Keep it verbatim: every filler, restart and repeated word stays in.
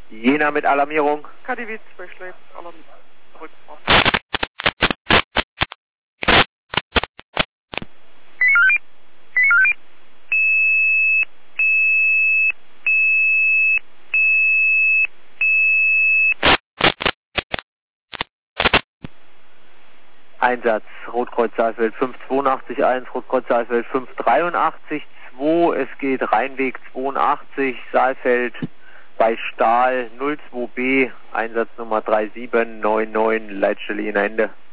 Jena mit Alarmierung. K D W zwei schläft, Alarm, Rückfahrt. Einsatz, Rotkreuz Saalfeld fünf zweiundachtzig eins, Rotkreuz Saalfeld fünf dreiundachtzig zwei, es geht Rheinweg zweiundachtzig, Saalfeld bei Stahl null zwei B, Einsatznummer drei sieben neun neun, Leitstelle Jena Ende.